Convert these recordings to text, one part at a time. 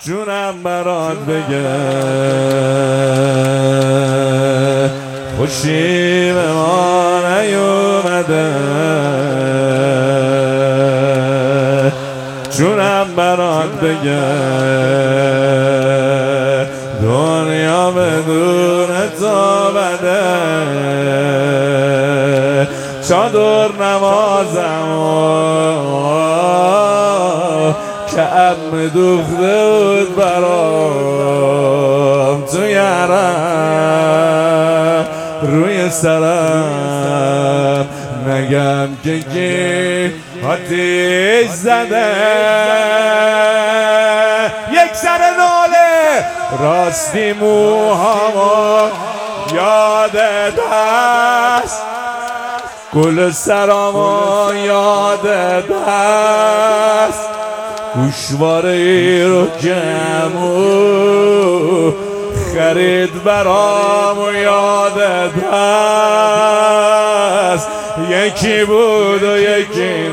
جونم برات بگه خوشی به ما نیومده، جونم برات بگه دنیا بدون تو بده. چادر نمازم که عم دوخته بود برام تو یارم روی سرم، نگم که کی آتیش زده. یک سر ناله راستی موهامو یادت هست، گل سرامو یادت هست، گوشواره ای رو کمو خرید برامو یادت هست. یکی بود و یکی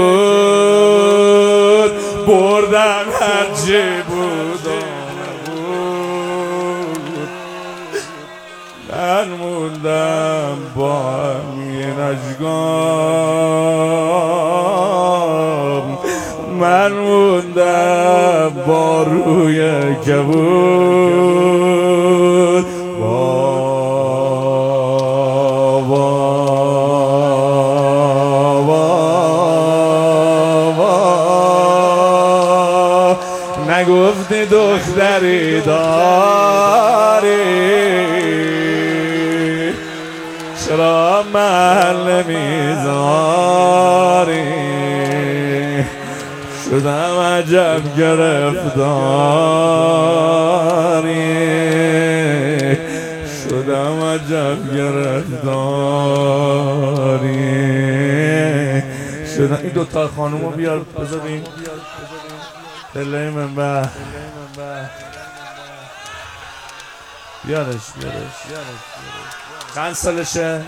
نبود، بردم هرچی بود و نبود. من موندم با همین اشکام، من موندم با روی کبود. نگفتی دختری داری، چرا محل نمیذاری؟ شدم عجب گرفتاری، شدم عجب گرفتاری شدم. این دوتا خانومو بیار بذاریم دلای منبع، بیارش. چند سالشه؟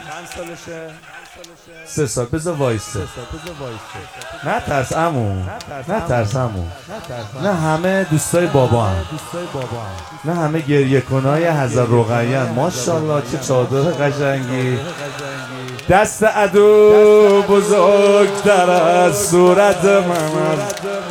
3 سال. بذار وایسته. نه ترس عمو، نه ترس عمو، نه همه دوستای بابا هم، نه همه گریه کنای حضرت رقیه هم. ماشاءالله چه چادر قشنگی، دست عدو بزرگتر از صورت من.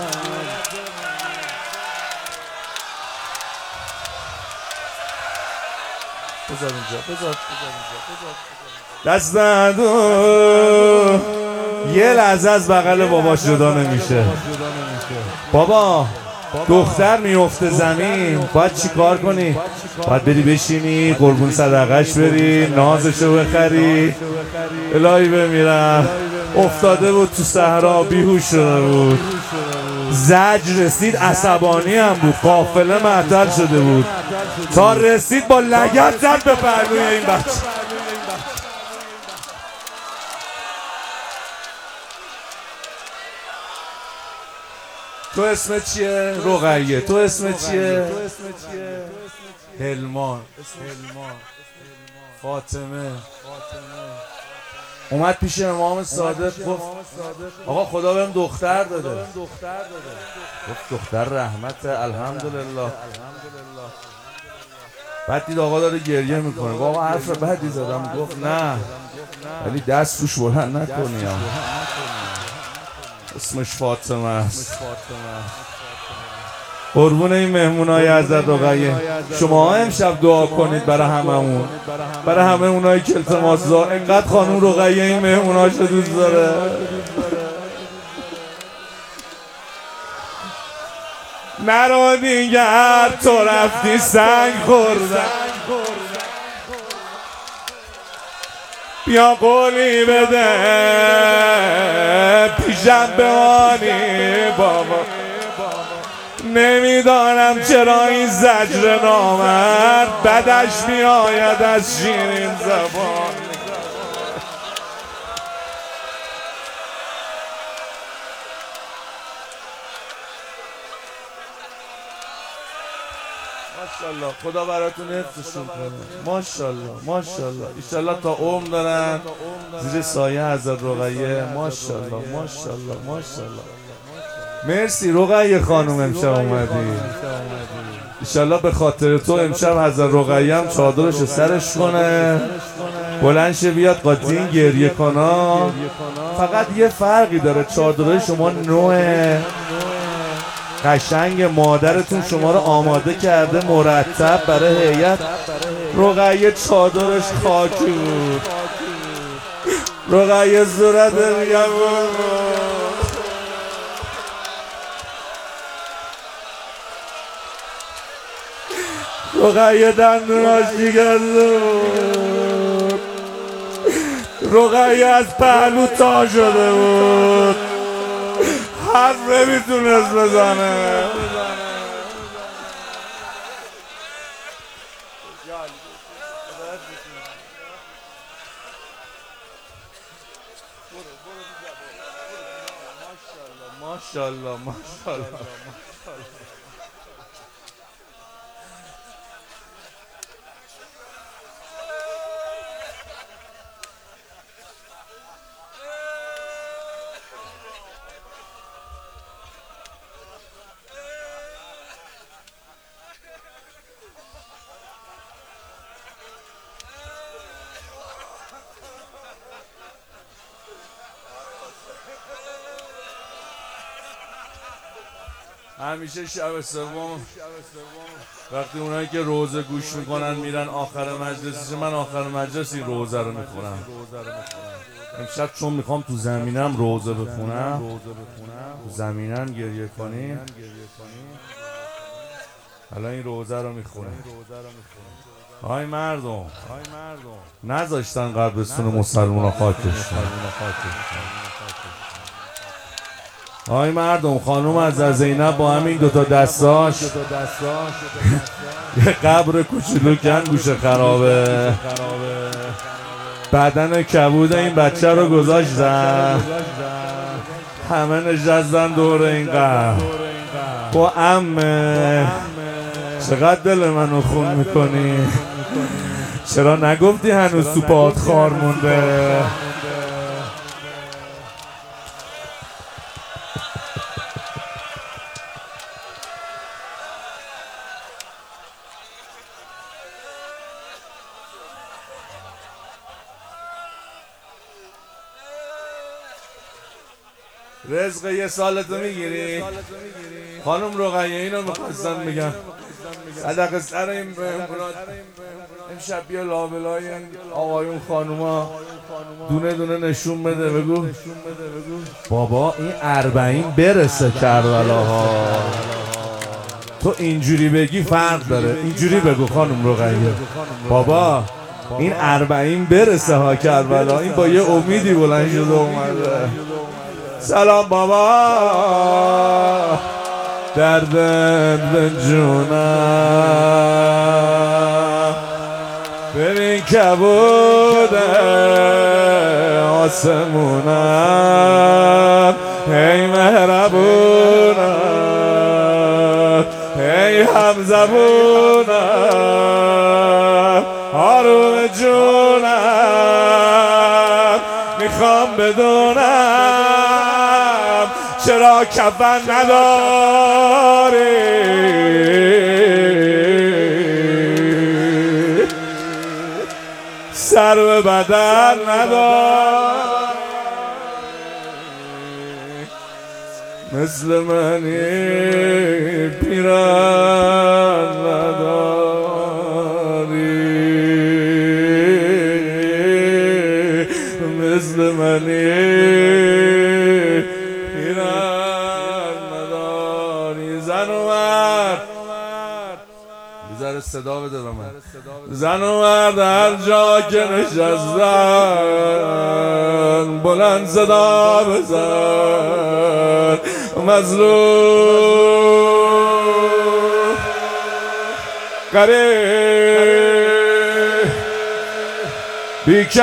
بذار اینجا، بذار دست عدو یه لحظه از بغل باباش جدا نمیشه. بابا دختر میفته زمین، باید چی کار کنی؟ باید بری بشینی قربون صدقش بری، نازشو بخری. الهی بمیرم افتاده بود تو صحرا، بیهوش شده بود، زجر رسید، عصبانی هم بود، قافله معطل شده بود، تا رسید با لگد زد به پهلوی این بچه. تو اسمت چیه؟ رقیه. تو اسمت چیه؟ هلمان. فاطمه. اومد پیش امام صادق گفت آقا خدا بهم دختر داده. گفت دختر رحمت، الحمدلله. بعد دید آقا داره گریه میکنه، آقا حرف بدی زدم. گفت نه ولی دست توش بلند نکنی، اسمش فاطمه است. قربون این مهمونای حضرت رقیه. شما امشب دعا کنید برای هممون، برای همه اونایی که التماس دار. اینقدر خانم رقیه این مهموناشو دوست داره. نرو دیگر تو رفتی سنگ خوردن، بیا قولی بده پیشم بمانی بابا. نمیدانم چرا این زجر نامرد بدش میآید از شیرین زبان. ماشاءالله خدا براتون حفظشون کنه. ماشاءالله ماشاءالله ایشالله تا عمر دارن زیر سایه حضرت رقیه. ماشاءالله ماشاءالله ماشاءالله. مرسی رقیه خانم امشب اومدی. انشالله به خاطر تو امشب حضرت رقیه هم چادرشو سرش کنه، بلند شه بیاد قاطی این گریه کنا. فقط یه فرقی داره، چادرهای شما نوعه قشنگ، مادرتون شما رو آماده کرده مرتب برای هیئت. رقیه چادرش خاکی بود، رقیه صورت میگم رقیه دندوناش شکسته بود، رقیه از پهلو تا شده بود، حرف نمیتونست بزنه. ماشاءالله ماشاءالله. همیشه شب سوم وقتی اونایی که روزه گوش میکنن میرن آخر مجلسش، من آخر مجلس این روزه رو میخونم. امشب چون میخوام تو زمینم روزه بخونم، تو زمینم گریه کنیم، حالا این روزه رو میخونم. های مردم نذاشتن قبرستون مسلمان خاکش. آی مردم، خانوم از زینب با همین دوتا دستاش یه قبر کوچولو کن گوشه خرابه، بدن کبود این بچه رو گذاشتن، همه نشستن دور این قبر. با عمه چقدر دل منو خون میکنی، چرا نگفتی هنوز تو پات خار مونده؟ رزق یه سالتو میگیری؟ خانم رقیه اینو میخواستن بگم صدق سر این بهمونات امشب بیا لابلای آقایون خانوما دونه دونه نشون بده. بگو بابا این 40 برسه کربلاها. تو اینجوری بگی فرق داره، اینجوری بگو خانم رقیه بابا این 40 برسه ها کربلا. این با یه امیدی بلند شده اومده. سلام بابا دردت به جونم، ببین کبوده آسمونم، ای مهربونم ای همزبونم، آروم جونم میخوام بدونم چرا کفن نداری، سر به بدن نداری، مثل منی پیرن نداری، مثل منی صدا بده به من. زن و مرد هر جا که نشستن بلند صدا بزن، مظلوم غریب بیکس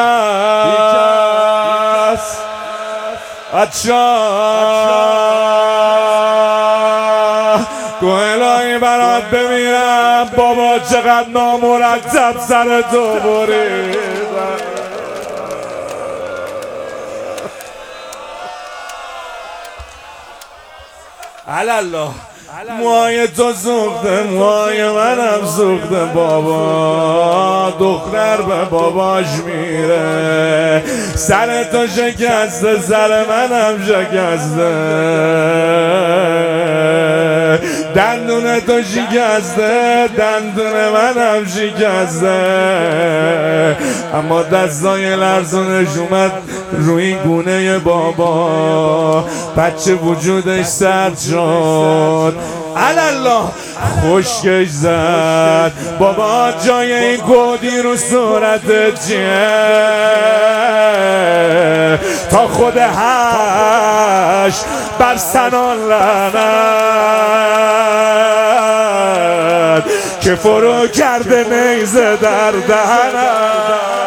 گو الهی برات بمیرم بابا چقدر نامرتب سر تو بریدم. الله موهای تو سوخته، موهای منم سوخته بابا. دختر به باباش میره، سر تو شکسته، سر منم شکسته. دندون تو شکسته، دندون منم شکسته. اما دستای لرزونش اومد روی گونه بابا. بچه وجودش سرد شد، الله خشکش زد. بابا جای این گودی رو صورتت چیه؟ تا خود هشت بر سنان لعنت که فرو کرده نیزه در دهنم.